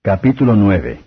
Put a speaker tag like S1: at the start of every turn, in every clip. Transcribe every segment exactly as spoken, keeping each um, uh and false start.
S1: Capítulo nueve.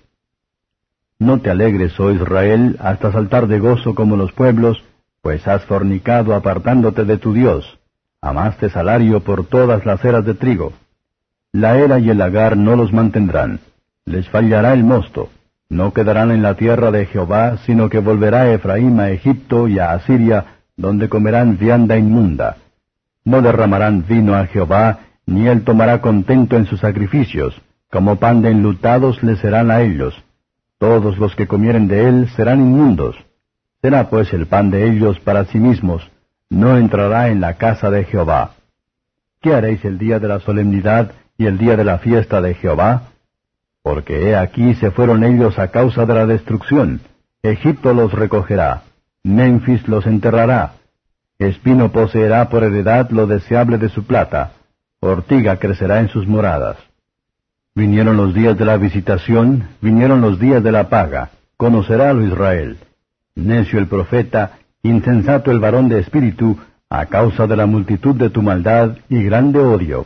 S1: No te alegres, oh Israel, hasta saltar de gozo como los pueblos, pues has fornicado apartándote de tu Dios. Amaste salario por todas las eras de trigo. La era y el lagar no los mantendrán. Les fallará el mosto. No quedarán en la tierra de Jehová, sino que volverá Efraín a Egipto y a Asiria, donde comerán vianda inmunda. No derramarán vino a Jehová, ni él tomará contento en sus sacrificios. Como pan de enlutados le serán a ellos. Todos los que comieren de él serán inmundos. Será pues el pan de ellos para sí mismos. No entrará en la casa de Jehová. ¿Qué haréis el día de la solemnidad y el día de la fiesta de Jehová? Porque he aquí se fueron ellos a causa de la destrucción. Egipto los recogerá. Memphis los enterrará. Espino poseerá por heredad lo deseable de su plata. Ortiga crecerá en sus moradas. Vinieron los días de la visitación, vinieron los días de la paga. Conocerálo Israel. Necio el profeta, insensato el varón de espíritu, a causa de la multitud de tu maldad y grande odio.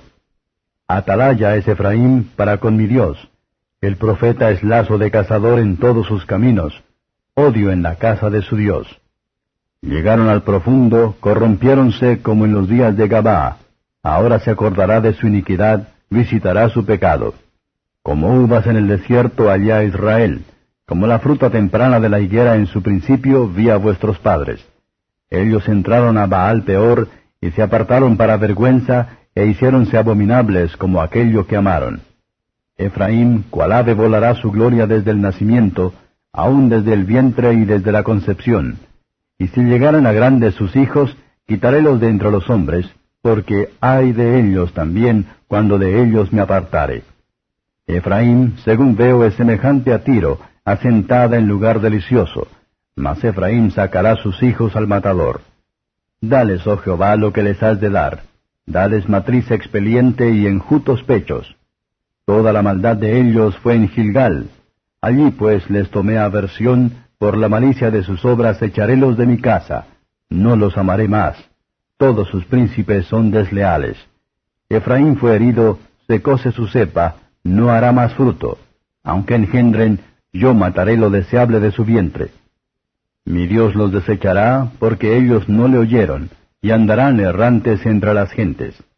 S1: Atalaya es Efraín para con mi Dios. El profeta es lazo de cazador en todos sus caminos. Odio en la casa de su Dios. Llegaron al profundo, corrompiéronse como en los días de Gabaa. Ahora se acordará de su iniquidad, visitará su pecado. Como uvas en el desierto allá Israel, como la fruta temprana de la higuera en su principio vi a vuestros padres. Ellos entraron a Baal Peor, y se apartaron para vergüenza, e hiciéronse abominables como aquello que amaron. Efraín, cual ave volará su gloria desde el nacimiento, aun desde el vientre y desde la concepción. Y si llegaran a grandes sus hijos, quitarélos de entre los hombres, porque ay de ellos también, cuando de ellos me apartare. Efraín, según veo, es semejante a Tiro, asentada en lugar delicioso, mas Efraín sacará sus hijos al matador. Dales, oh Jehová, lo que les has de dar. Dales matriz expeliente y enjutos pechos. Toda la maldad de ellos fue en Gilgal. Allí pues les tomé aversión, por la malicia de sus obras echarélos de mi casa. No los amaré más. Todos sus príncipes son desleales. Efraín fue herido, secóse su cepa, no hará más fruto. Aunque engendren, yo mataré lo deseable de su vientre. Mi Dios los desechará, porque ellos no le oyeron, y andarán errantes entre las gentes.